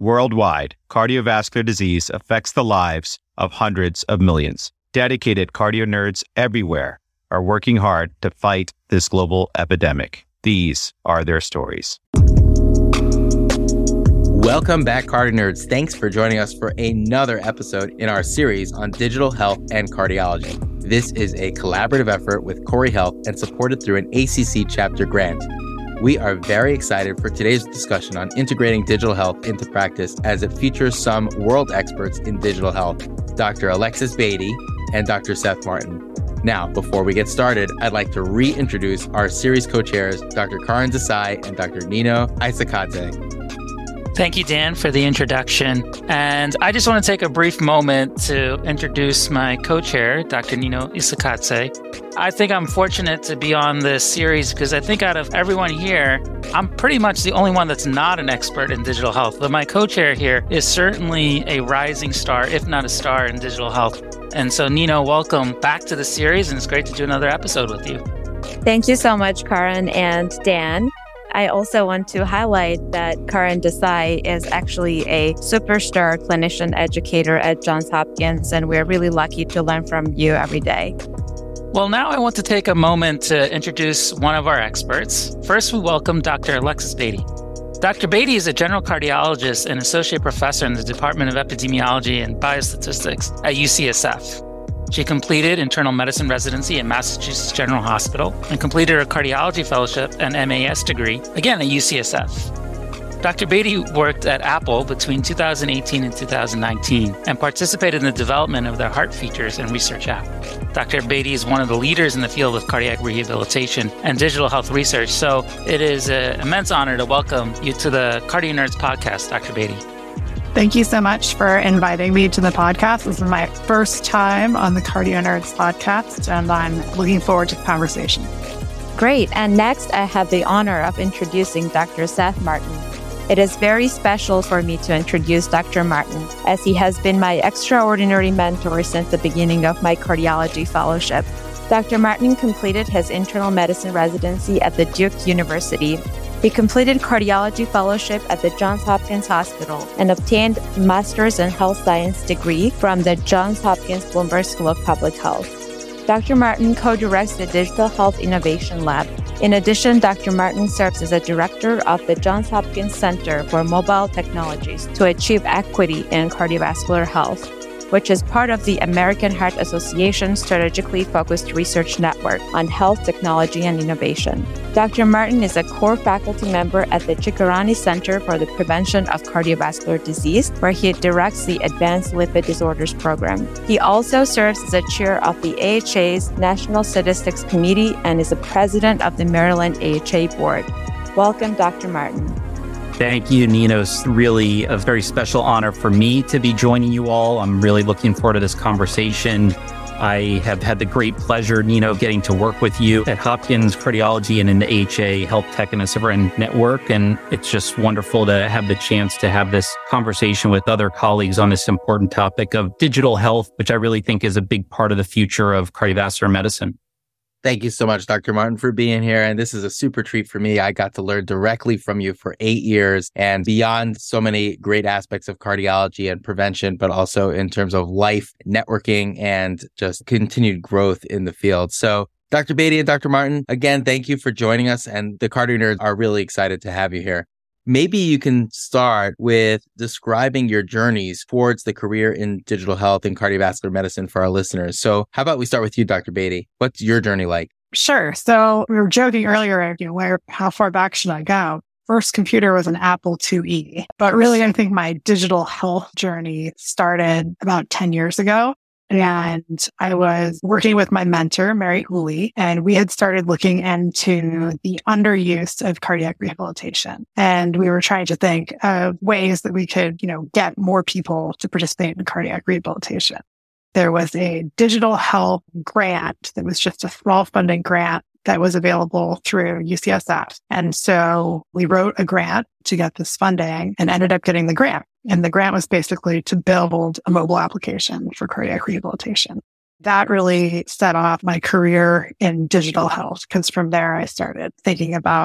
Worldwide, cardiovascular disease affects the lives of hundreds of millions. Dedicated cardio nerds everywhere are working hard to fight this global epidemic. These are their stories. Welcome back, Cardio Nerds. Thanks for joining us for another episode in our series on digital health and cardiology. This is a collaborative effort with Corey Health and supported through an ACC chapter grant. We are very excited for today's discussion on integrating digital health into practice as it features some world experts in digital health, Dr. Alexis Beatty and Dr. Seth Martin. Now, before we get started, I'd like to reintroduce our series co-chairs, Dr. Karan Desai and Dr. Nino Isakadze. Thank you, Dan, for the introduction. And I just want to take a brief moment to introduce my co-chair, Dr. Nino Isakadze. I think I'm fortunate to be on this series because I think out of everyone here, I'm pretty much the only one that's not an expert in digital health. But my co-chair here is certainly a rising star, if not a star, in digital health. And so, Nino, welcome back to the series, and it's great to do another episode with you. Thank you so much, Karan and Dan. I also want to highlight that Karan Desai is actually a superstar clinician educator at Johns Hopkins, and we're really lucky to learn from you every day. Well, now I want to take a moment to introduce one of our experts. First, we welcome Dr. Alexis Beatty. Dr. Beatty is a general cardiologist and associate professor in the Department of Epidemiology and Biostatistics at UCSF. She completed internal medicine residency at Massachusetts General Hospital and completed her cardiology fellowship and MAS degree, again at UCSF. Dr. Beatty worked at Apple between 2018 and 2019 and participated in the development of their heart features and research app. Dr. Beatty is one of the leaders in the field of cardiac rehabilitation and digital health research, so it is an immense honor to welcome you to the Cardio Nerds podcast, Dr. Beatty. Thank you so much for inviting me to the podcast. This is my first time on the Cardio Nerds podcast, and I'm looking forward to the conversation. Great. And next, I have the honor of introducing Dr. Seth Martin. It is very special for me to introduce Dr. Martin, as he has been my extraordinary mentor since the beginning of my cardiology fellowship. Dr. Martin completed his internal medicine residency at the Duke University. He completed cardiology fellowship at the Johns Hopkins Hospital and obtained master's in health science degree from the Johns Hopkins Bloomberg School of Public Health. Dr. Martin co-directs the Digital Health Innovation Lab. In addition, Dr. Martin serves as a director of the Johns Hopkins Center for Mobile Technologies to Achieve Equity in Cardiovascular Health, which is part of the American Heart Association strategically focused research network on health technology and innovation. Dr. Martin is a core faculty member at the Chikirani Center for the Prevention of Cardiovascular Disease, where he directs the Advanced Lipid Disorders Program. He also serves as a chair of the AHA's National Statistics Committee and is a president of the Maryland AHA Board. Welcome, Dr. Martin. Thank you, Nino. It's really a very special honor for me to be joining you all. I'm really looking forward to this conversation. I have had the great pleasure, Nino, getting to work with you at Hopkins Cardiology and in the AHA Health Tech and Assivern Network. And it's just wonderful to have the chance to have this conversation with other colleagues on this important topic of digital health, which I really think is a big part of the future of cardiovascular medicine. Thank you so much, Dr. Martin, for being here. And this is a super treat for me. I got to learn directly from you for 8 years and beyond so many great aspects of cardiology and prevention, but also in terms of life, networking, and just continued growth in the field. So Dr. Beatty and Dr. Martin, again, thank you for joining us. And the Cardio Nerds are really excited to have you here. Maybe you can start with describing your journeys towards the career in digital health and cardiovascular medicine for our listeners. So how about we start with you, Dr. Beatty? What's your journey like? Sure. So we were joking earlier, how far back should I go? First computer was an Apple IIe, but really I think my digital health journey started about 10 years ago. And I was working with my mentor, Mary Hooley, and we had started looking into the underuse of cardiac rehabilitation. And we were trying to think of ways that we could, get more people to participate in cardiac rehabilitation. There was a digital health grant that was just a small funding grant that was available through UCSF. And so we wrote a grant to get this funding and ended up getting the grant. And the grant was basically to build a mobile application for cardiac rehabilitation. That really set off my career in digital health, because from there I started thinking about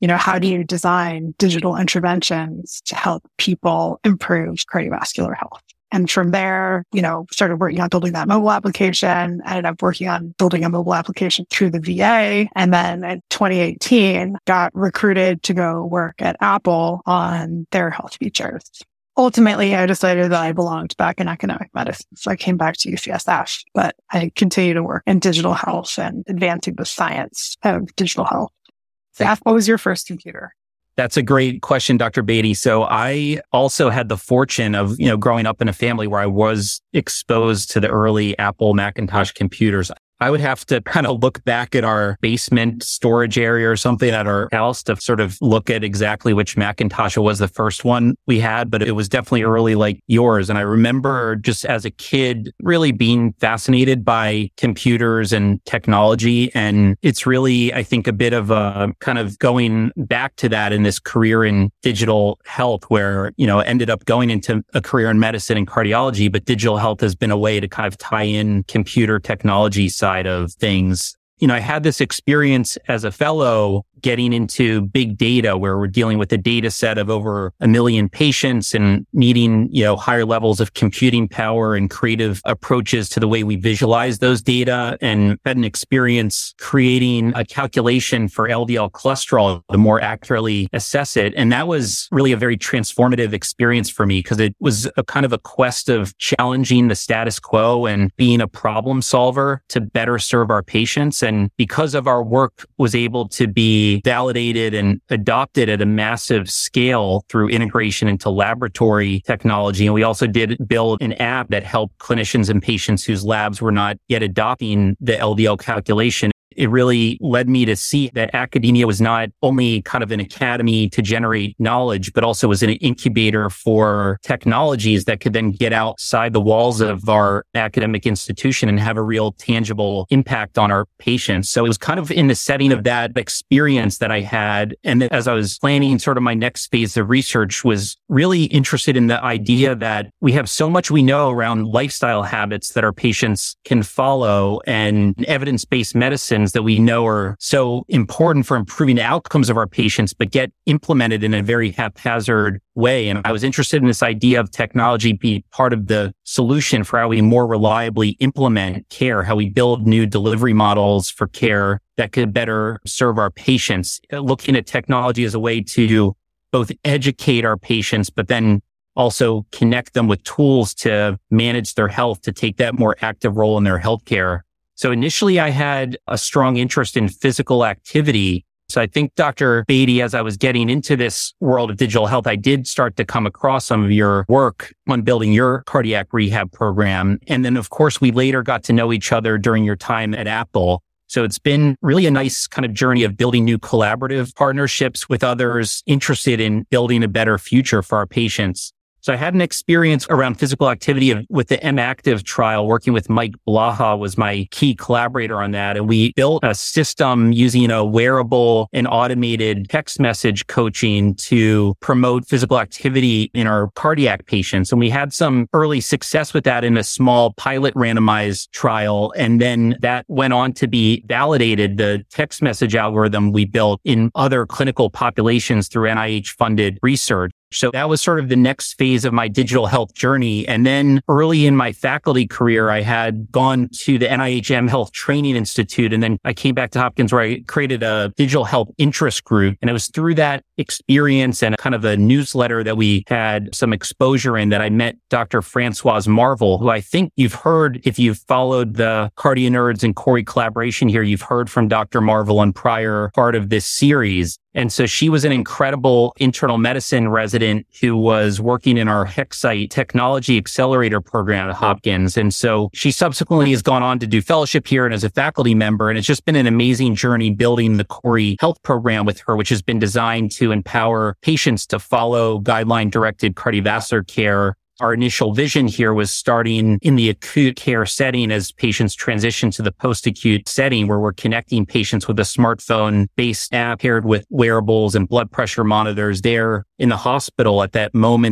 how do you design digital interventions to help people improve cardiovascular health? And from there, started working on building that mobile application, ended up working on building a mobile application through the VA. And then in 2018, got recruited to go work at Apple on their health features. Ultimately, I decided that I belonged back in academic medicine. So I came back to UCSF, but I continue to work in digital health and advancing the science of digital health. Zaf, what was your first computer? That's a great question, Dr. Beatty. So I also had the fortune of, growing up in a family where I was exposed to the early Apple Macintosh computers. I would have to kind of look back at our basement storage area or something at our house to sort of look at exactly which Macintosh was the first one we had, but it was definitely early like yours. And I remember just as a kid really being fascinated by computers and technology. And it's really, I think, a bit of a kind of going back to that in this career in digital health where, ended up going into a career in medicine and cardiology, but digital health has been a way to kind of tie in computer technology side of things. I had this experience as a fellow getting into big data where we're dealing with a data set of over 1 million patients and needing, higher levels of computing power and creative approaches to the way we visualize those data, and had an experience creating a calculation for LDL cholesterol to more accurately assess it. And that was really a very transformative experience for me because it was a kind of a quest of challenging the status quo and being a problem solver to better serve our patients. And because of our work was able to be validated and adopted at a massive scale through integration into laboratory technology. And we also did build an app that helped clinicians and patients whose labs were not yet adopting the LDL calculation. It really led me to see that academia was not only kind of an academy to generate knowledge, but also was an incubator for technologies that could then get outside the walls of our academic institution and have a real tangible impact on our patients. So it was kind of in the setting of that experience that I had. And as I was planning sort of my next phase of research, was really interested in the idea that we have so much we know around lifestyle habits that our patients can follow and evidence-based medicine that we know are so important for improving the outcomes of our patients, but get implemented in a very haphazard way. And I was interested in this idea of technology being part of the solution for how we more reliably implement care, how we build new delivery models for care that could better serve our patients, looking at technology as a way to both educate our patients, but then also connect them with tools to manage their health, to take that more active role in their healthcare. So initially I had a strong interest in physical activity. So I think, Dr. Beatty, as I was getting into this world of digital health, I did start to come across some of your work on building your cardiac rehab program. And then, of course, we later got to know each other during your time at Apple. So it's been really a nice kind of journey of building new collaborative partnerships with others interested in building a better future for our patients. So I had an experience around physical activity with the M-Active trial, working with Mike Blaha was my key collaborator on that. And we built a system using a wearable and automated text message coaching to promote physical activity in our cardiac patients. And we had some early success with that in a small pilot randomized trial. And then that went on to be validated, the text message algorithm we built in other clinical populations through NIH-funded research. So that was sort of the next phase of my digital health journey. And then early in my faculty career, I had gone to the NIH M Health Training Institute. And then I came back to Hopkins where I created a digital health interest group. And it was through that experience and kind of a newsletter that we had some exposure in that I met Dr. Françoise Marvel, who I think you've heard, if you've followed the Cardio Nerds and Corey collaboration here, you've heard from Dr. Marvel on prior part of this series. And so she was an incredible internal medicine resident who was working in our HexSite technology accelerator program at Hopkins. And so she subsequently has gone on to do fellowship here and as a faculty member. And it's just been an amazing journey building the Corey Health program with her, which has been designed to empower patients to follow guideline-directed cardiovascular care. Our initial vision here was starting in the acute care setting as patients transition to the post-acute setting where we're connecting patients with a smartphone-based app paired with wearables and blood pressure monitors there in the hospital at that moment that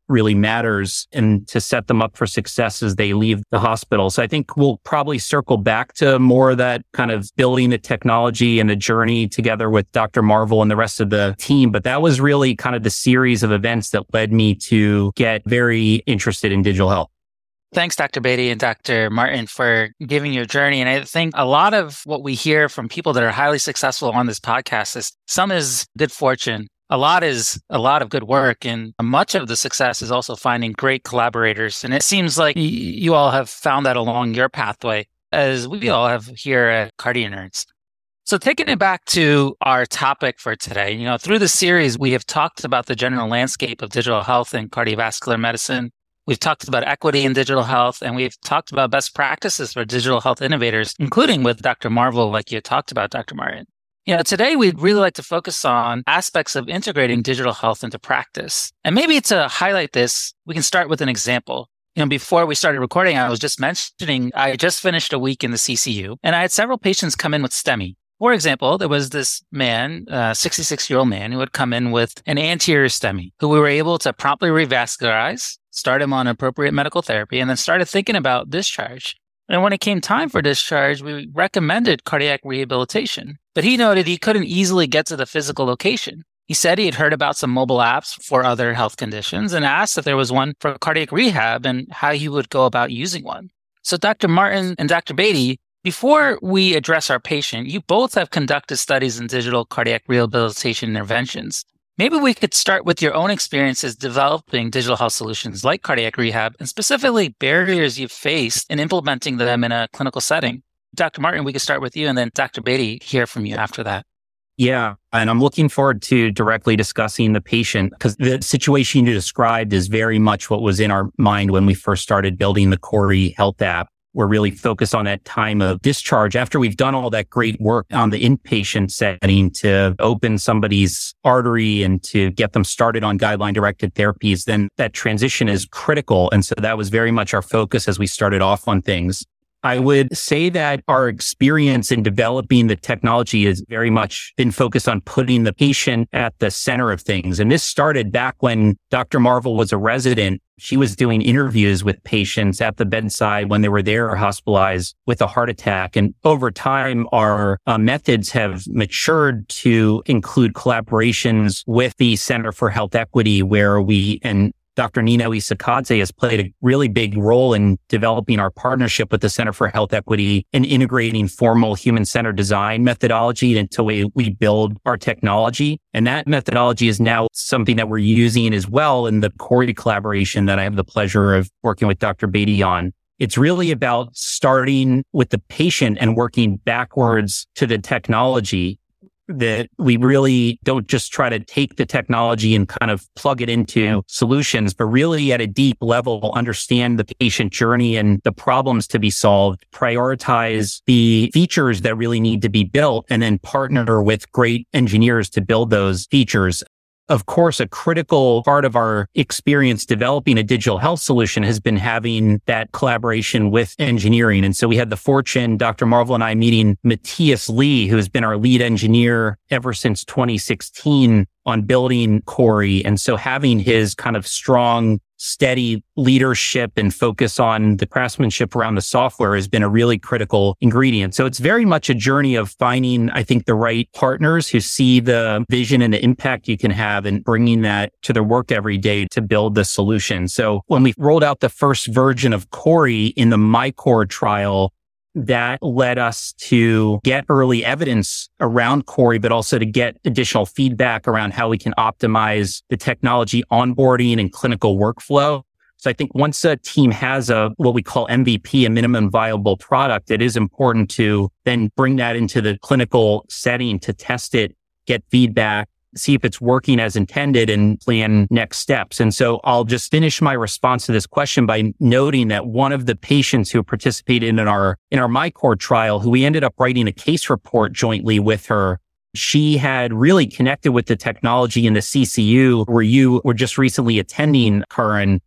really matters and to set them up for success as they leave the hospital. So I think we'll probably circle back to more of that kind of building the technology and the journey together with Dr. Marvel and the rest of the team. But that was really kind of the series of events that led me to get very interested in digital health. Thanks, Dr. Beatty and Dr. Martin, for giving your journey. And I think a lot of what we hear from people that are highly successful on this podcast is some is good fortune. A lot is a lot of good work. And much of the success is also finding great collaborators. And it seems like you all have found that along your pathway, as we all have here at CardioNerds. So taking it back to our topic for today, through the series, we have talked about the general landscape of digital health and cardiovascular medicine. We've talked about equity in digital health, and we've talked about best practices for digital health innovators, including with Dr. Marvel, like you talked about, Dr. Martin. Today we'd really like to focus on aspects of integrating digital health into practice. And maybe to highlight this, we can start with an example. Before we started recording, I was just mentioning I just finished a week in the CCU, and I had several patients come in with STEMI. For example, there was this man, a 66-year-old man, who had come in with an anterior STEMI, who we were able to promptly revascularize, start him on appropriate medical therapy, and then started thinking about discharge. And when it came time for discharge, we recommended cardiac rehabilitation. But he noted he couldn't easily get to the physical location. He said he had heard about some mobile apps for other health conditions and asked if there was one for cardiac rehab and how he would go about using one. So Dr. Martin and Dr. Beatty, before we address our patient, you both have conducted studies in digital cardiac rehabilitation interventions. Maybe we could start with your own experiences developing digital health solutions like cardiac rehab and specifically barriers you've faced in implementing them in a clinical setting. Dr. Martin, we could start with you, and then Dr. Beatty, hear from you after that. Yeah. And I'm looking forward to directly discussing the patient because the situation you described is very much what was in our mind when we first started building the Cori Health app. We're really focused on that time of discharge after we've done all that great work on the inpatient setting to open somebody's artery and to get them started on guideline-directed therapies. Then that transition is critical. And so that was very much our focus as we started off on things. I would say that our experience in developing the technology has very much been focused on putting the patient at the center of things. And this started back when Dr. Marvel was a resident. She was doing interviews with patients at the bedside when they were there or hospitalized with a heart attack. And over time, our methods have matured to include collaborations with the Center for Health Equity, where and Dr. Nino Isakadze has played a really big role in developing our partnership with the Center for Health Equity and integrating formal human-centered design methodology into the way we build our technology. And that methodology is now something that we're using as well in the Cori collaboration that I have the pleasure of working with Dr. Beatty on. It's really about starting with the patient and working backwards to the technology, that we really don't just try to take the technology and kind of plug it into solutions, but really at a deep level, understand the patient journey and the problems to be solved, prioritize the features that really need to be built, and then partner with great engineers to build those features. Of course, a critical part of our experience developing a digital health solution has been having that collaboration with engineering. And so we had the fortune, Dr. Marvel and I, meeting Matthias Lee, who has been our lead engineer ever since 2016 on building Cori. And so having his kind of strong, steady leadership and focus on the craftsmanship around the software has been a really critical ingredient. So it's very much a journey of finding, I think, the right partners who see the vision and the impact you can have and bringing that to their work every day to build the solution. So when we rolled out the first version of Cori in the MyCore trial, that led us to get early evidence around Cori, but also to get additional feedback around how we can optimize the technology onboarding and clinical workflow. So I think once a team has what we call MVP, a minimum viable product, it is important to then bring that into the clinical setting to test it, get feedback, see if it's working as intended, and plan next steps. And so I'll just finish my response to this question by noting that one of the patients who participated in our MyCore trial, who we ended up writing a case report jointly with her, she had really connected with the technology in the CCU where you were just recently attending, Curran.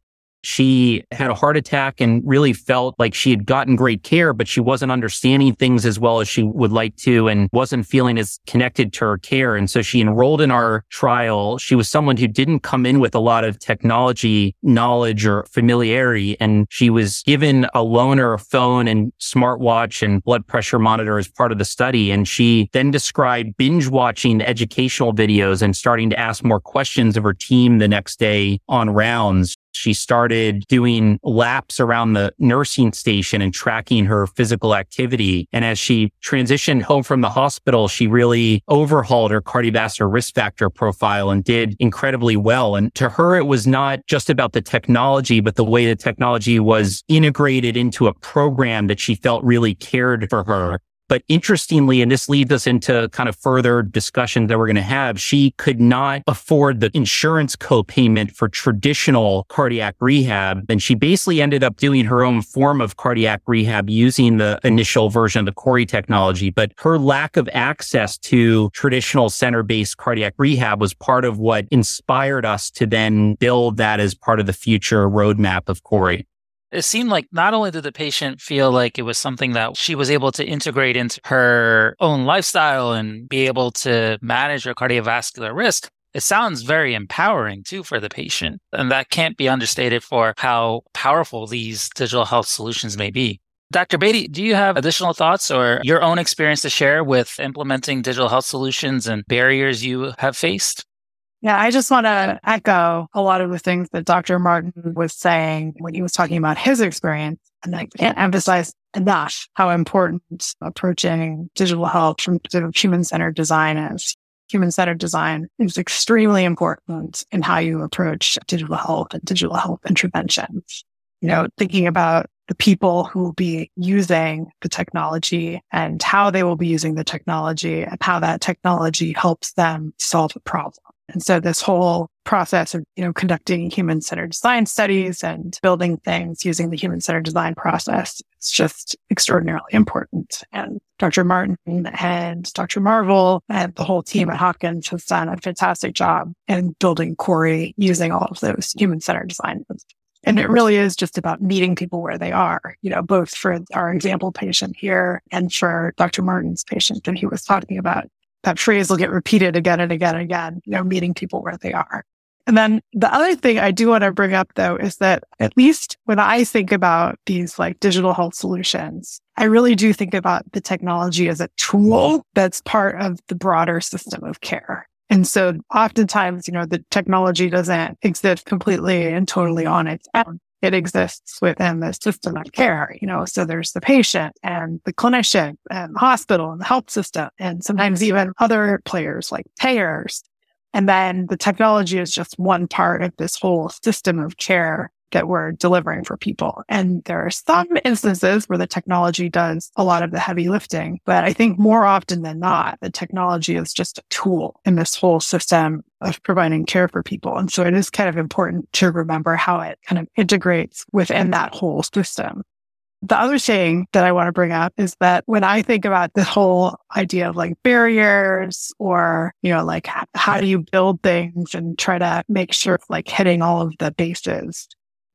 She had a heart attack and really felt like she had gotten great care, but she wasn't understanding things as well as she would like to and wasn't feeling as connected to her care. And so she enrolled in our trial. She was someone who didn't come in with a lot of technology knowledge or familiarity. And she was given a loaner, a phone and smartwatch and blood pressure monitor as part of the study. And she then described binge watching educational videos and starting to ask more questions of her team the next day on rounds. She started doing laps around the nursing station and tracking her physical activity. And as she transitioned home from the hospital, she really overhauled her cardiovascular risk factor profile and did incredibly well. And to her, it was not just about the technology, but the way the technology was integrated into a program that she felt really cared for her. But interestingly, and this leads us into kind of further discussions that we're going to have, she could not afford the insurance copayment for traditional cardiac rehab. And she basically ended up doing her own form of cardiac rehab using the initial version of the CORI technology. But her lack of access to traditional center-based cardiac rehab was part of what inspired us to then build that as part of the future roadmap of CORI. It seemed like not only did the patient feel like it was something that she was able to integrate into her own lifestyle and be able to manage her cardiovascular risk, it sounds very empowering too for the patient. And that can't be understated for how powerful these digital health solutions may be. Dr. Beatty, do you have additional thoughts or your own experience to share with implementing digital health solutions and barriers you have faced? Yeah, I just want to echo a lot of the things that Dr. Martin was saying when he was talking about his experience. And I can't emphasize enough how important approaching digital health from human-centered design is. Human-centered design is extremely important in how you approach digital health and digital health interventions. Thinking about the people who will be using the technology and how they will be using the technology and how that technology helps them solve a problem. And so this whole process of, conducting human-centered design studies and building things using the human-centered design process is just extraordinarily important. And Dr. Martin and Dr. Marvel and the whole team at Hopkins has done a fantastic job in building CORI using all of those human-centered design. And it really is just about meeting people where they are, both for our example patient here and for Dr. Martin's patient that he was talking about. That phrase will get repeated again and again and again, meeting people where they are. And then the other thing I do want to bring up, though, is that at least when I think about these digital health solutions, I really do think about the technology as a tool that's part of the broader system of care. And so oftentimes, the technology doesn't exist completely and totally on its own. It exists within the system of care, so there's the patient and the clinician and the hospital and the health system, and sometimes even other players like payers. And then the technology is just one part of this whole system of care that we're delivering for people. And there are some instances where the technology does a lot of the heavy lifting, but I think more often than not, the technology is just a tool in this whole system of providing care for people. And so it is kind of important to remember how it kind of integrates within that whole system. The other thing that I want to bring up is that when I think about the whole idea of barriers or, how do you build things and try to make sure hitting all of the bases,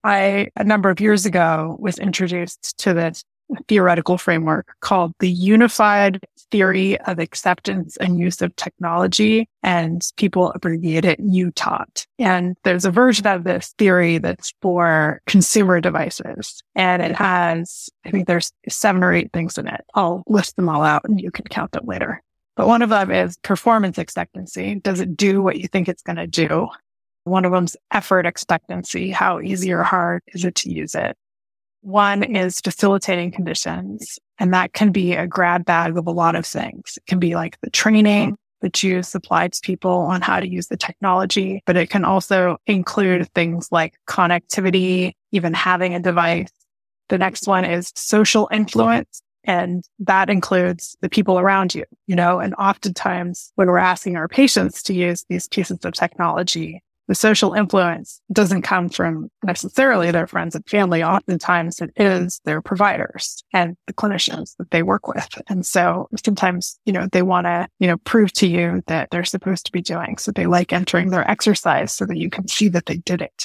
a number of years ago, was introduced to this theoretical framework called the Unified Theory of Acceptance and Use of Technology, and people abbreviate it UTAUT. And there's a version of this theory that's for consumer devices, and it has, I think there's 7 or 8 things in it. I'll list them all out and you can count them later. But one of them is performance expectancy. Does it do what you think it's going to do? One of them's effort expectancy. How easy or hard is it to use it? One is facilitating conditions, and that can be a grab bag of a lot of things. It can be the training that you supply to people on how to use the technology, but it can also include things like connectivity, even having a device. The next one is social influence, and that includes the people around you, and oftentimes when we're asking our patients to use these pieces of technology, the social influence doesn't come from necessarily their friends and family. Oftentimes it is their providers and the clinicians that they work with. And so sometimes, they want to, prove to you that they're supposed to be doing. So they like entering their exercise so that you can see that they did it.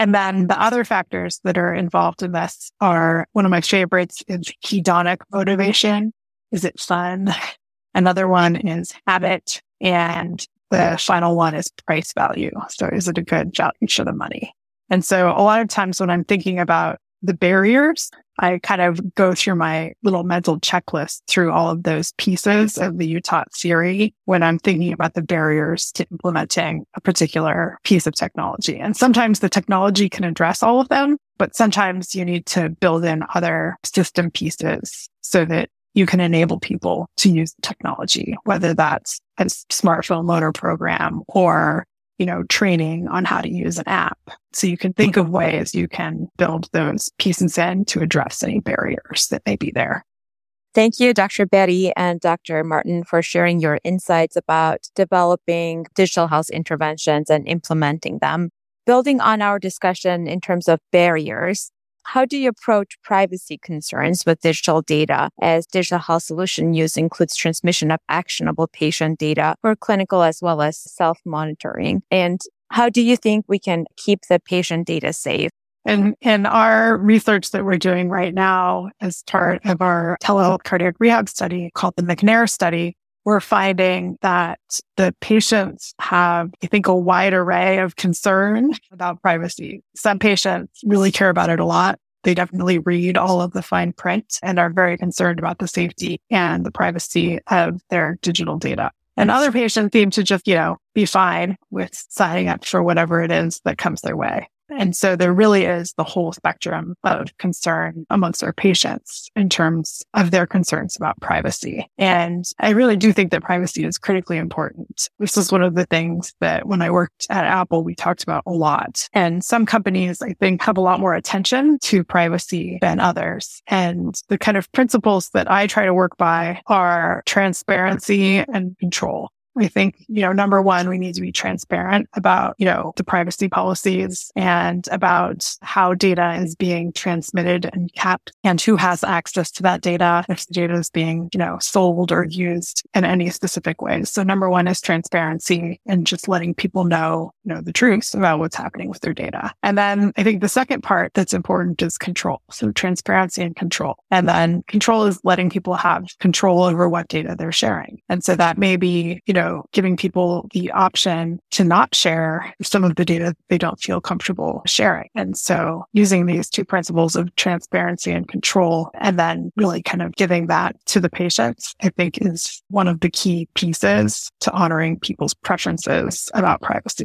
And then the other factors that are involved in this are, one of my favorites is hedonic motivation. Is it fun? Another one is habit. And the final one is price value. So is it a good value for the money? And so a lot of times when I'm thinking about the barriers, I kind of go through my little mental checklist through all of those pieces of the UTAUT theory when I'm thinking about the barriers to implementing a particular piece of technology. And sometimes the technology can address all of them, but sometimes you need to build in other system pieces so that you can enable people to use the technology, whether that's a smartphone loader program or training on how to use an app. So you can think of ways you can build those pieces in to address any barriers that may be there. Thank you, Dr. Beatty and Dr. Martin, for sharing your insights about developing digital health interventions and implementing them. Building on our discussion in terms of barriers, how do you approach privacy concerns with digital data, as digital health solution use includes transmission of actionable patient data for clinical as well as self-monitoring? And how do you think we can keep the patient data safe? And in our research that we're doing right now as part of our telehealth cardiac rehab study called the McNair study, we're finding that the patients have, I think, a wide array of concern about privacy. Some patients really care about it a lot. They definitely read all of the fine print and are very concerned about the safety and the privacy of their digital data. And other patients seem to just, be fine with signing up for whatever it is that comes their way. And so there really is the whole spectrum of concern amongst our patients in terms of their concerns about privacy. And I really do think that privacy is critically important. This is one of the things that when I worked at Apple, we talked about a lot. And some companies, I think, have a lot more attention to privacy than others. And the kind of principles that I try to work by are transparency and control. I think, number one, we need to be transparent about, the privacy policies and about how data is being transmitted and kept and who has access to that data if the data is being, sold or used in any specific ways. So number one is transparency and just letting people know, the truth about what's happening with their data. And then I think the second part that's important is control. So transparency and control. And then control is letting people have control over what data they're sharing. And so that may be, giving people the option to not share some of the data they don't feel comfortable sharing. And so using these two principles of transparency and control, and then really kind of giving that to the patients, I think is one of the key pieces to honoring people's preferences about privacy.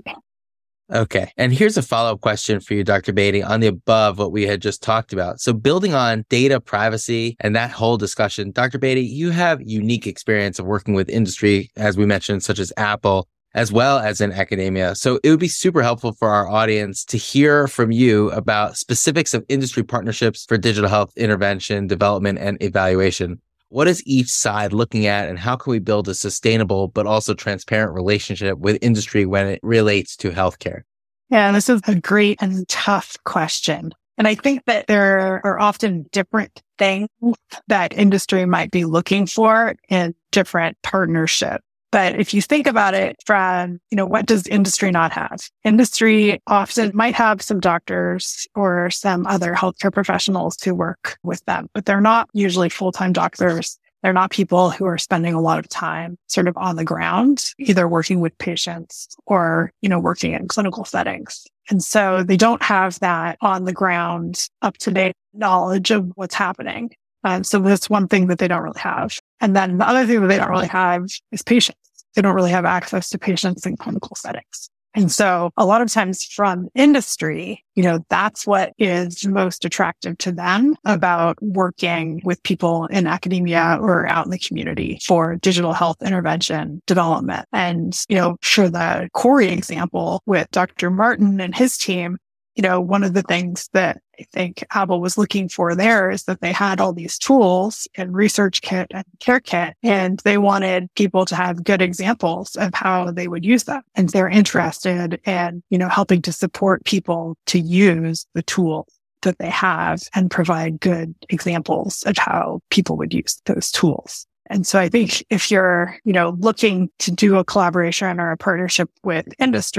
Okay. And here's a follow-up question for you, Dr. Beatty, on the above what we had just talked about. So building on data privacy and that whole discussion, Dr. Beatty, you have unique experience of working with industry, as we mentioned, such as Apple, as well as in academia. So it would be super helpful for our audience to hear from you about specifics of industry partnerships for digital health intervention, development, and evaluation. What is each side looking at, and how can we build a sustainable but also transparent relationship with industry when it relates to healthcare? Yeah, this is a great and tough question. And I think that there are often different things that industry might be looking for in different partnerships. But if you think about it from, what does industry not have? Industry often might have some doctors or some other healthcare professionals who work with them, but they're not usually full-time doctors. They're not people who are spending a lot of time sort of on the ground, either working with patients or, working in clinical settings. And so they don't have that on the ground, up-to-date knowledge of what's happening. So that's one thing that they don't really have. And then the other thing that they don't really have is patients. They don't really have access to patients in clinical settings. And so a lot of times from industry, that's what is most attractive to them about working with people in academia or out in the community for digital health intervention development. And, for the Corey example with Dr. Martin and his team, one of the things that I think Apple was looking for there is that they had all these tools and research kit and care kit, and they wanted people to have good examples of how they would use them. And they're interested in, helping to support people to use the tools that they have and provide good examples of how people would use those tools. And so I think if you're, looking to do a collaboration or a partnership with industry,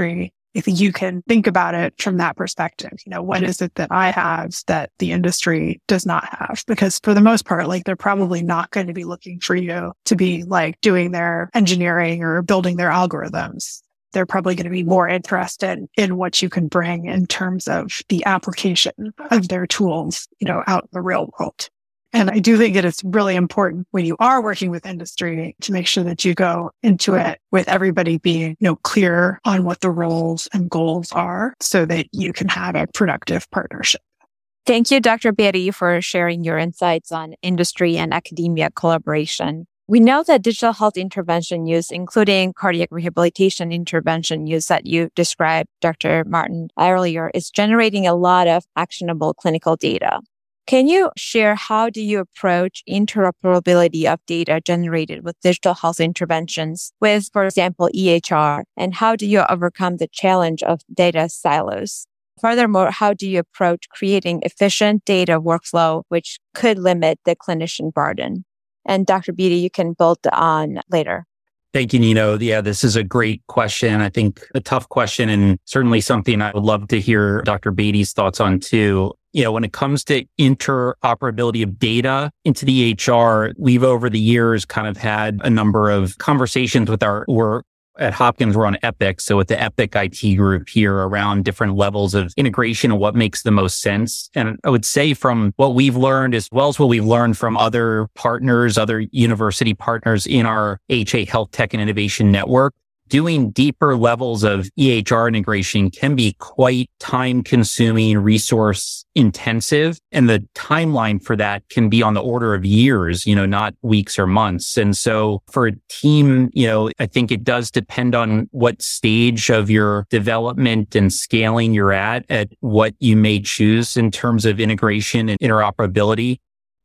I think you can think about it from that perspective. What is it that I have that the industry does not have? Because for the most part, they're probably not going to be looking for you to be doing their engineering or building their algorithms. They're probably going to be more interested in what you can bring in terms of the application of their tools, out in the real world. And I do think it is really important when you are working with industry to make sure that you go into it with everybody being, clear on what the roles and goals are so that you can have a productive partnership. Thank you, Dr. Beatty, for sharing your insights on industry and academia collaboration. We know that digital health intervention use, including cardiac rehabilitation intervention use that you described, Dr. Martin, earlier, is generating a lot of actionable clinical data. Can you share how do you approach interoperability of data generated with digital health interventions with, for example, EHR, and how do you overcome the challenge of data silos? Furthermore, how do you approach creating efficient data workflow, which could limit the clinician burden? And Dr. Beatty, you can build on later. Thank you, Nino. Yeah, this is a great question. I think a tough question and certainly something I would love to hear Dr. Beatty's thoughts on too. When it comes to interoperability of data into the EHR, we've over the years kind of had a number of conversations with we're at Hopkins, we're on Epic. So with the Epic IT group here around different levels of integration and what makes the most sense. And I would say from what we've learned as well as what we've learned from other partners, other university partners in our AHA Health Tech and Innovation Network, doing deeper levels of EHR integration can be quite time-consuming, resource-intensive, and the timeline for that can be on the order of years, not weeks or months. And so for a team, I think it does depend on what stage of your development and scaling you're at what you may choose in terms of integration and interoperability.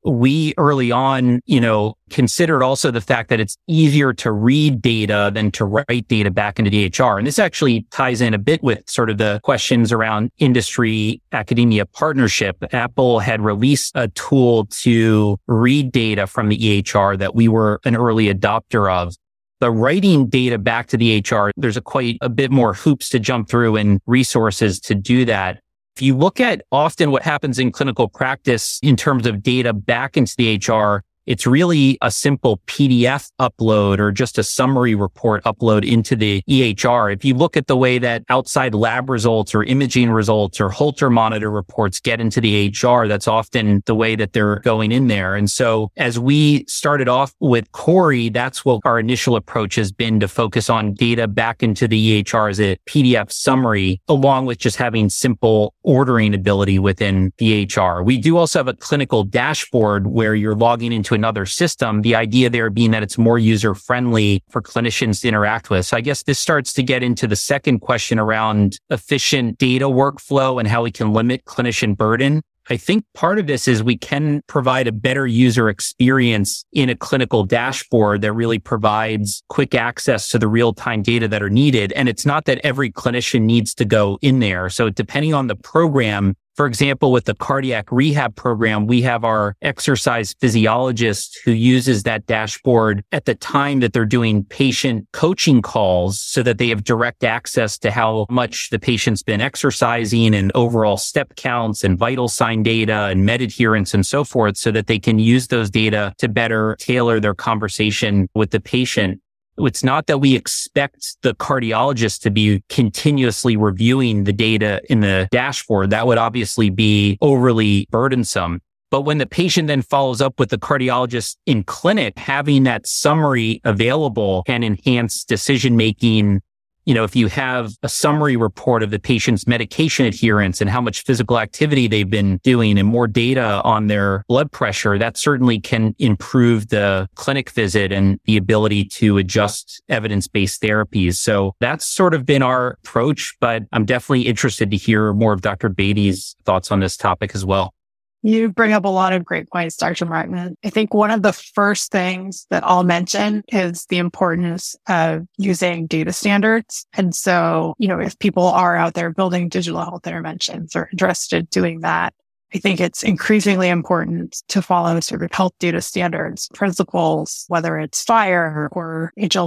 We early on, considered also the fact that it's easier to read data than to write data back into the EHR. And this actually ties in a bit with sort of the questions around industry academia partnership. Apple had released a tool to read data from the EHR that we were an early adopter of. The writing data back to the EHR, there's quite a bit more hoops to jump through and resources to do that. If you look at often what happens in clinical practice in terms of data back into the EHR, it's really a simple PDF upload or just a summary report upload into the EHR. If you look at the way that outside lab results or imaging results or Holter monitor reports get into the EHR, that's often the way that they're going in there. And so as we started off with Corey, that's what our initial approach has been, to focus on data back into the EHR as a PDF summary, along with just having simple ordering ability within the EHR. We do also have a clinical dashboard where you're logging into another system, the idea there being that it's more user-friendly for clinicians to interact with. So I guess this starts to get into the second question around efficient data workflow and how we can limit clinician burden. I think part of this is we can provide a better user experience in a clinical dashboard that really provides quick access to the real-time data that are needed. And it's not that every clinician needs to go in there. So depending on the program, for example, with the cardiac rehab program, we have our exercise physiologist who uses that dashboard at the time that they're doing patient coaching calls so that they have direct access to how much the patient's been exercising and overall step counts and vital sign data and med adherence and so forth, so that they can use those data to better tailor their conversation with the patient. It's not that we expect the cardiologist to be continuously reviewing the data in the dashboard. That would obviously be overly burdensome. But when the patient then follows up with the cardiologist in clinic, having that summary available can enhance decision-making. If you have a summary report of the patient's medication adherence and how much physical activity they've been doing and more data on their blood pressure, that certainly can improve the clinic visit and the ability to adjust evidence-based therapies. So that's sort of been our approach, but I'm definitely interested to hear more of Dr. Beatty's thoughts on this topic as well. You bring up a lot of great points, Dr. Martin. I think one of the first things that I'll mention is the importance of using data standards. And so, if people are out there building digital health interventions or interested in doing that, I think it's increasingly important to follow sort of health data standards, principles, whether it's FHIR or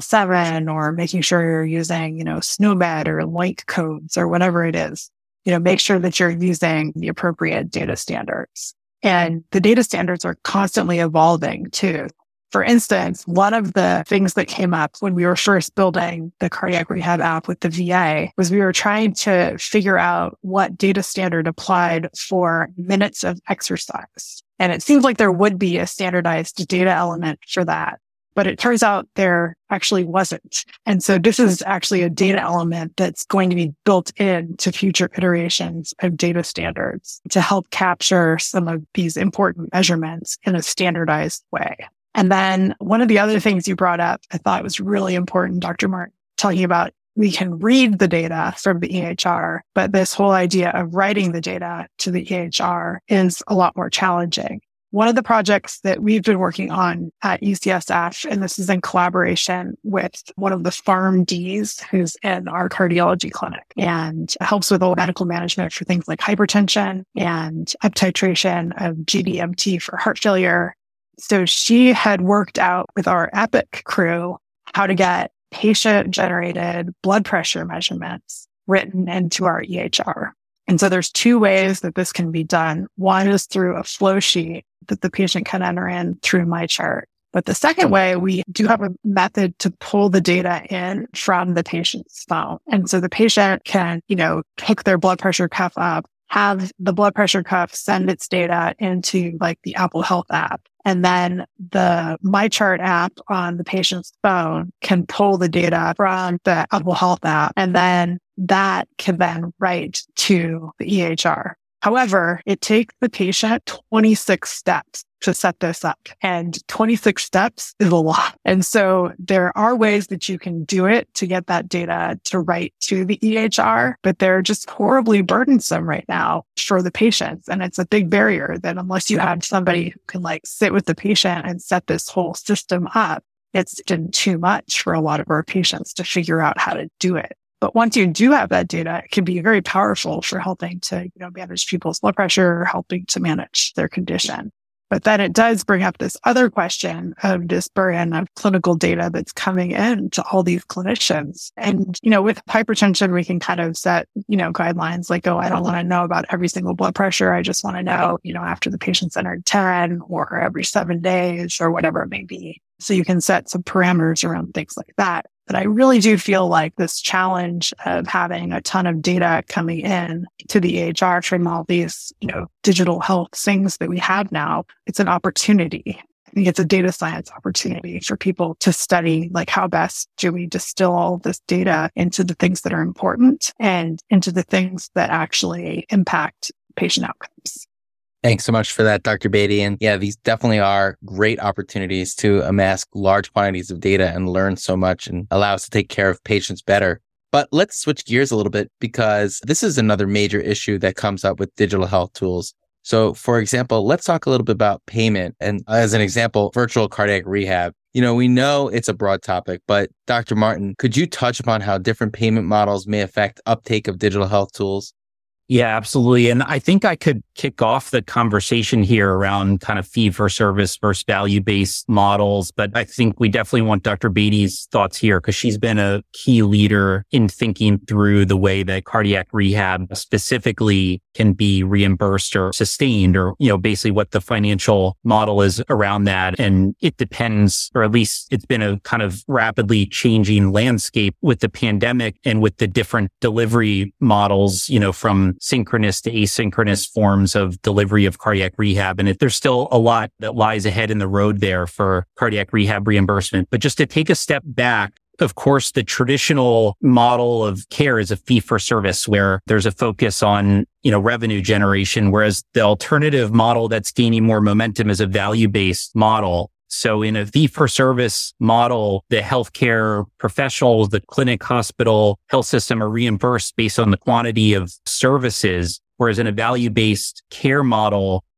HL7 or making sure you're using, SNOMED or LINC codes or whatever it is. Make sure that you're using the appropriate data standards. And the data standards are constantly evolving too. For instance, one of the things that came up when we were first building the cardiac rehab app with the VA was we were trying to figure out what data standard applied for minutes of exercise. And it seems like there would be a standardized data element for that. But it turns out there actually wasn't. And so this is actually a data element that's going to be built into future iterations of data standards to help capture some of these important measurements in a standardized way. And then one of the other things you brought up, I thought was really important, Dr. Martin, talking about we can read the data from the EHR, but this whole idea of writing the data to the EHR is a lot more challenging. One of the projects that we've been working on at UCSF, and this is in collaboration with one of the PharmDs who's in our cardiology clinic and helps with all medical management for things like hypertension and up titration of GDMT for heart failure. So she had worked out with our Epic crew how to get patient-generated blood pressure measurements written into our EHR. And so there's two ways that this can be done. One is through a flow sheet that the patient can enter in through MyChart. But the second way, we do have a method to pull the data in from the patient's phone. And so the patient can, hook their blood pressure cuff up, have the blood pressure cuff send its data into like the Apple Health app. And then the MyChart app on the patient's phone can pull the data from the Apple Health app. And then that can then write to the EHR. However, it takes the patient 26 steps to set this up. And 26 steps is a lot. And so there are ways that you can do it to get that data to write to the EHR, but they're just horribly burdensome right now for the patients. And it's a big barrier that unless you have somebody who can sit with the patient and set this whole system up, it's been too much for a lot of our patients to figure out how to do it. But once you do have that data, it can be very powerful for helping to, manage people's blood pressure, helping to manage their condition. But then it does bring up this other question of this burden of clinical data that's coming in to all these clinicians. And, with hypertension, we can kind of set, guidelines like, I don't want to know about every single blood pressure. I just want to know, after the patient's entered 10 or every 7 days or whatever it may be. So you can set some parameters around things like that. But I really do feel like this challenge of having a ton of data coming in to the EHR from all these, digital health things that we have now, it's an opportunity. I think it's a data science opportunity for people to study, how best do we distill all this data into the things that are important and into the things that actually impact patient outcomes. Thanks so much for that, Dr. Beatty. And yeah, these definitely are great opportunities to amass large quantities of data and learn so much and allow us to take care of patients better. But let's switch gears a little bit because this is another major issue that comes up with digital health tools. So for example, let's talk a little bit about payment. And as an example, virtual cardiac rehab. We know it's a broad topic, but Dr. Martin, could you touch upon how different payment models may affect uptake of digital health tools? Yeah, absolutely. And I think I could kick off the conversation here around kind of fee for service versus value-based models. But I think we definitely want Dr. Beatty's thoughts here because she's been a key leader in thinking through the way that cardiac rehab specifically can be reimbursed or sustained or, basically what the financial model is around that. And it depends, or at least it's been a kind of rapidly changing landscape with the pandemic and with the different delivery models, from synchronous to asynchronous forms of delivery of cardiac rehab. And there's still a lot that lies ahead in the road there for cardiac rehab reimbursement. But just to take a step back, of course, the traditional model of care is a fee for service where there's a focus on, revenue generation, whereas the alternative model that's gaining more momentum is a value-based model. So in a fee for service model, the healthcare professionals, the clinic, hospital, health system are reimbursed based on the quantity of services. Whereas in a value-based care model,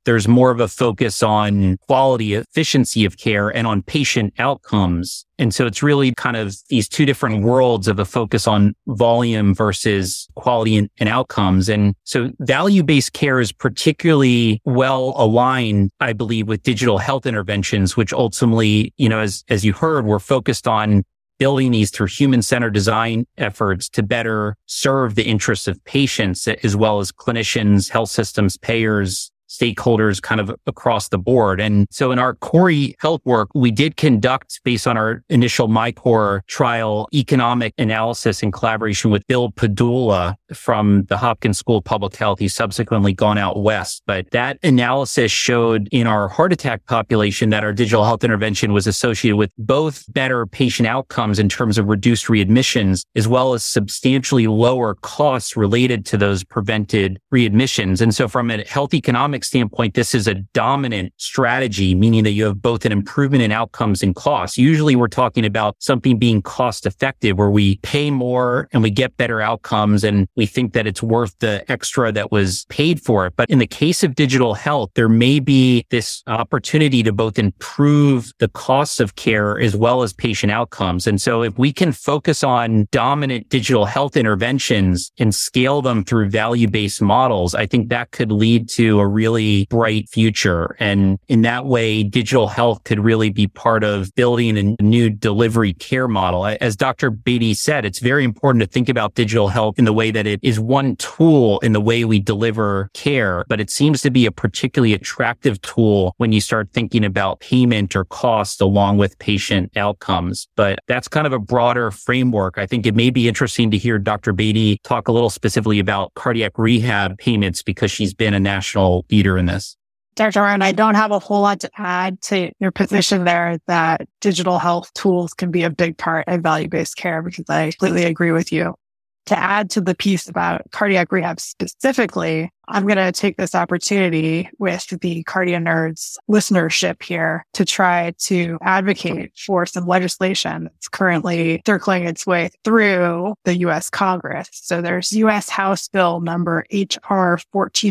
there's more of a focus on quality, efficiency of care and on patient outcomes. And so it's really kind of these two different worlds of a focus on volume versus quality and outcomes. And so value-based care is particularly well aligned, I believe, with digital health interventions, which ultimately, as you heard, we're focused on building these through human-centered design efforts to better serve the interests of patients as well as clinicians, health systems, payers, stakeholders kind of across the board. And so in our Cori Health work, we did conduct, based on our initial MyCore trial, economic analysis in collaboration with Bill Padula from the Hopkins School of Public Health. He's subsequently gone out west. But that analysis showed in our heart attack population that our digital health intervention was associated with both better patient outcomes in terms of reduced readmissions, as well as substantially lower costs related to those prevented readmissions. And so from a health economic standpoint, this is a dominant strategy, meaning that you have both an improvement in outcomes and costs. Usually we're talking about something being cost effective, where we pay more and we get better outcomes and we think that it's worth the extra that was paid for it. But in the case of digital health, there may be this opportunity to both improve the costs of care as well as patient outcomes. And so if we can focus on dominant digital health interventions and scale them through value-based models, I think that could lead to a really bright future. And in that way, digital health could really be part of building a new delivery care model. As Dr. Beatty said, it's very important to think about digital health in the way that it is one tool in the way we deliver care, but it seems to be a particularly attractive tool when you start thinking about payment or cost along with patient outcomes. But that's kind of a broader framework. I think it may be interesting to hear Dr. Beatty talk a little specifically about cardiac rehab payments, because she's been a national leader in this. Dr. Martin, I don't have a whole lot to add to your position there that digital health tools can be a big part of value-based care, because I completely agree with you. To add to the piece about cardiac rehab specifically, I'm going to take this opportunity with the Cardio Nerds listenership here to try to advocate for some legislation that's currently circling its way through the U.S. Congress. So there's U.S. House Bill number HR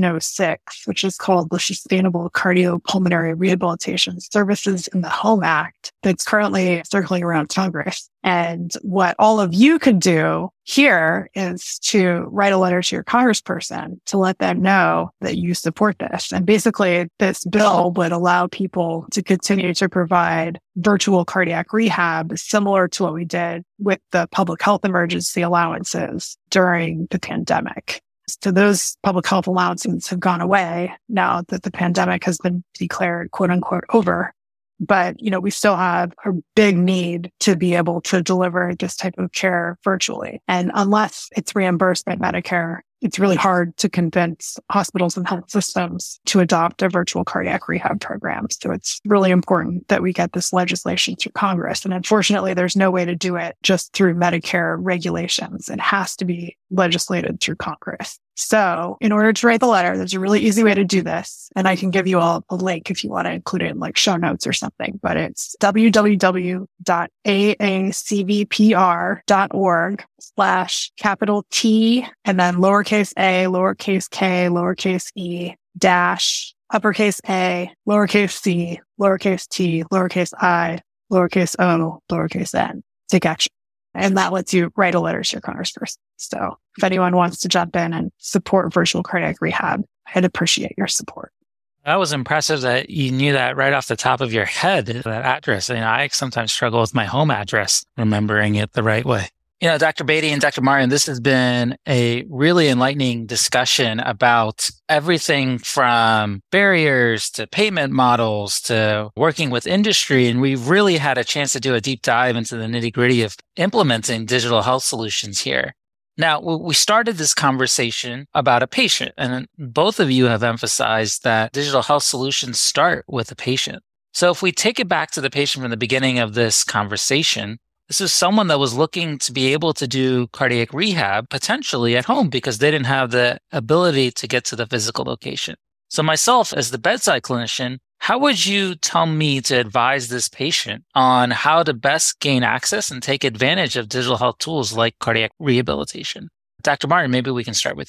1406, which is called the Sustainable Cardiopulmonary Rehabilitation Services in the Home Act, that's currently circling around Congress. And what all of you could do here is to write a letter to your congressperson to let them know that you support this. And basically, this bill would allow people to continue to provide virtual cardiac rehab, similar to what we did with the public health emergency allowances during the pandemic. So those public health allowances have gone away now that the pandemic has been declared, quote unquote, over. But, we still have a big need to be able to deliver this type of care virtually. And unless it's reimbursed by Medicare, it's really hard to convince hospitals and health systems to adopt a virtual cardiac rehab program. So it's really important that we get this legislation through Congress. And unfortunately, there's no way to do it just through Medicare regulations. It has to be legislated through Congress. So in order to write the letter, there's a really easy way to do this. And I can give you all a link if you want to include it in like show notes or something, but it's www.aacvpr.org/T and then lowercase a, lowercase k, lowercase e, dash, uppercase a, lowercase c, lowercase t, lowercase I, lowercase o, lowercase n. Take action. And that lets you write a letter to your congressperson. So if anyone wants to jump in and support virtual cardiac rehab, I'd appreciate your support. That was impressive that you knew that right off the top of your head, that address. I sometimes struggle with my home address, remembering it the right way. Dr. Beatty and Dr. Martin, this has been a really enlightening discussion about everything from barriers to payment models to working with industry. And we've really had a chance to do a deep dive into the nitty-gritty of implementing digital health solutions here. Now, we started this conversation about a patient, and both of you have emphasized that digital health solutions start with a patient. So if we take it back to the patient from the beginning of this conversation, this is someone that was looking to be able to do cardiac rehab potentially at home because they didn't have the ability to get to the physical location. So myself, as the bedside clinician, how would you tell me to advise this patient on how to best gain access and take advantage of digital health tools like cardiac rehabilitation? Dr. Martin, maybe we can start with you.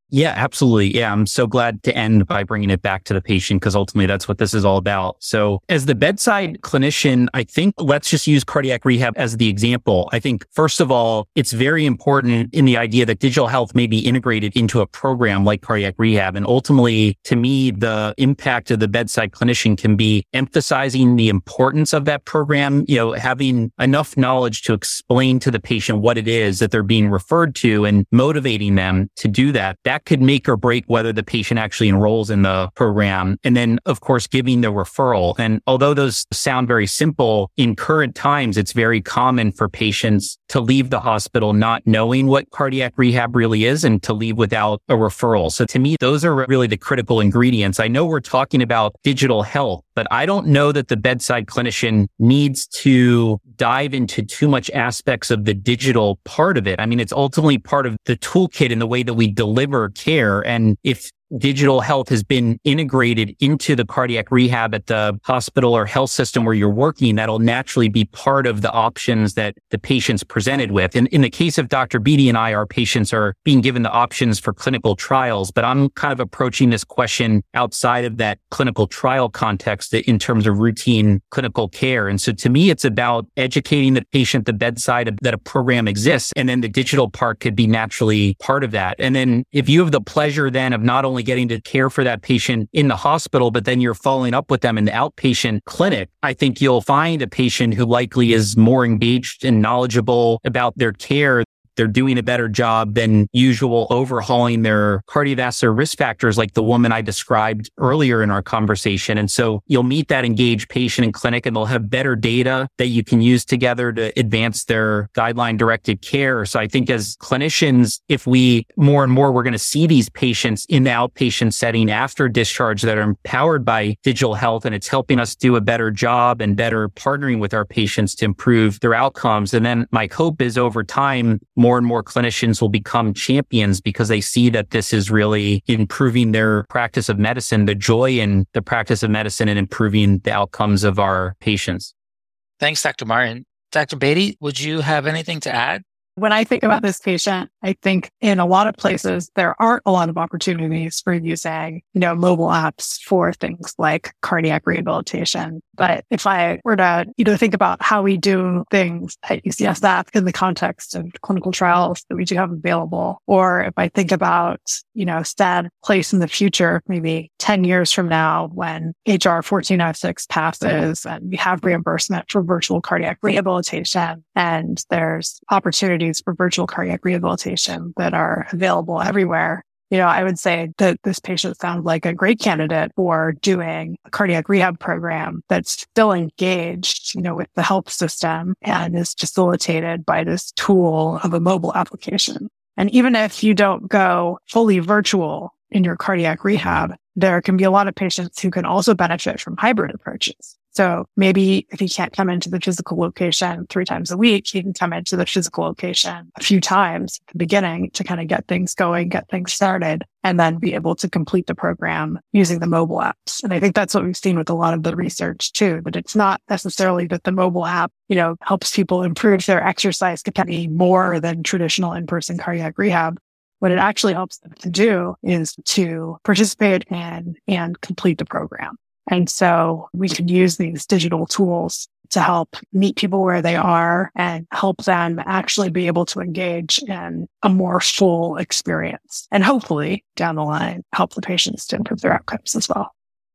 Yeah, absolutely. Yeah, I'm so glad to end by bringing it back to the patient because ultimately that's what this is all about. So as the bedside clinician, I think let's just use cardiac rehab as the example. I think, first of all, it's very important in the idea that digital health may be integrated into a program like cardiac rehab. And ultimately, to me, the impact of the bedside clinician can be emphasizing the importance of that program, having enough knowledge to explain to the patient what it is that they're being referred to and motivating them to do that. That could make or break whether the patient actually enrolls in the program. And then, of course, giving the referral. And although those sound very simple, in current times, it's very common for patients to leave the hospital not knowing what cardiac rehab really is and to leave without a referral. So to me, those are really the critical ingredients. I know we're talking about digital health, but I don't know that the bedside clinician needs to dive into too much aspects of the digital part of it. I mean, it's ultimately part of the toolkit in the way that we deliver care. And if digital health has been integrated into the cardiac rehab at the hospital or health system where you're working, that'll naturally be part of the options that the patient's presented with. And in the case of Dr. Beatty and I, our patients are being given the options for clinical trials, but I'm kind of approaching this question outside of that clinical trial context in terms of routine clinical care. And so to me, it's about educating the patient, the bedside, that a program exists. And then the digital part could be naturally part of that. And then if you have the pleasure then of not only getting to care for that patient in the hospital, but then you're following up with them in the outpatient clinic, I think you'll find a patient who likely is more engaged and knowledgeable about their care. They're doing a better job than usual overhauling their cardiovascular risk factors like the woman I described earlier in our conversation. And so you'll meet that engaged patient in clinic and they'll have better data that you can use together to advance their guideline-directed care. So I think as clinicians, if we more and more, we're going to see these patients in the outpatient setting after discharge that are empowered by digital health, and it's helping us do a better job and better partnering with our patients to improve their outcomes. And then my hope is over time, more and more clinicians will become champions because they see that this is really improving their practice of medicine, the joy in the practice of medicine and improving the outcomes of our patients. Thanks, Dr. Martin. Dr. Beatty, would you have anything to add? When I think about this patient, I think in a lot of places, there aren't a lot of opportunities for using, mobile apps for things like cardiac rehabilitation. But if I were to, think about how we do things at UCSF in the context of clinical trials that we do have available, or if I think about, STAD place in the future, maybe 10 years from now when HR 1406 passes and we have reimbursement for virtual cardiac rehabilitation and there's opportunities for virtual cardiac rehabilitation that are available everywhere. I would say that this patient sounds like a great candidate for doing a cardiac rehab program that's still engaged, with the health system and is facilitated by this tool of a mobile application. And even if you don't go fully virtual in your cardiac rehab, there can be a lot of patients who can also benefit from hybrid approaches. So maybe if you can't come into the physical location 3 times a week, you can come into the physical location a few times at the beginning to kind of get things going, get things started, and then be able to complete the program using the mobile apps. And I think that's what we've seen with a lot of the research too, that it's not necessarily that the mobile app, helps people improve their exercise capacity more than traditional in-person cardiac rehab. What it actually helps them to do is to participate in and complete the program. And so we can use these digital tools to help meet people where they are and help them actually be able to engage in a more full experience. And hopefully down the line, help the patients to improve their outcomes as well.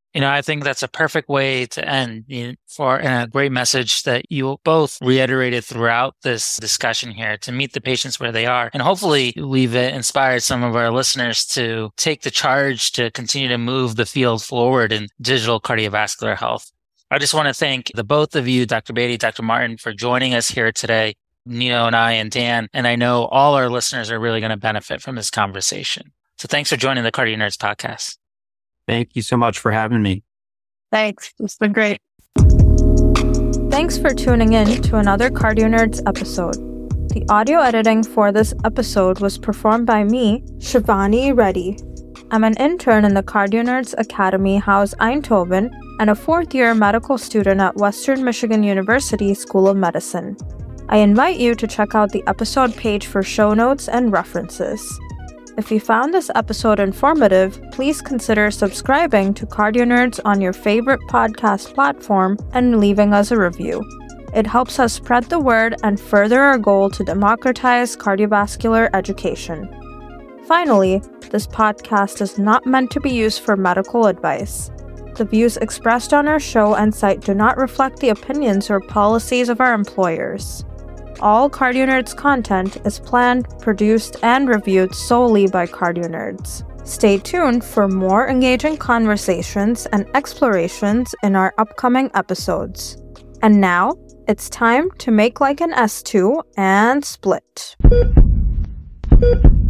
I think that's a perfect way to end for a great message that you both reiterated throughout this discussion here, to meet the patients where they are. And hopefully we've inspired some of our listeners to take the charge to continue to move the field forward in digital cardiovascular health. I just want to thank the both of you, Dr. Beatty, Dr. Martin, for joining us here today, Nino and I and Dan. And I know all our listeners are really going to benefit from this conversation. So thanks for joining the Cardio Nerds podcast. Thank you so much for having me. Thanks. It's been great. Thanks for tuning in to another Cardio Nerds episode. The audio editing for this episode was performed by me, Shivani Reddy. I'm an intern in the Cardio Nerds Academy Haus Eindhoven and a 4th-year medical student at Western Michigan University School of Medicine. I invite you to check out the episode page for show notes and references. If you found this episode informative, please consider subscribing to Cardio Nerds on your favorite podcast platform and leaving us a review. It helps us spread the word and further our goal to democratize cardiovascular education. Finally, this podcast is not meant to be used for medical advice. The views expressed on our show and site do not reflect the opinions or policies of our employers. All Cardio Nerds content is planned, produced, and reviewed solely by Cardio Nerds. Stay tuned for more engaging conversations and explorations in our upcoming episodes. And now, it's time to make like an S2 and split.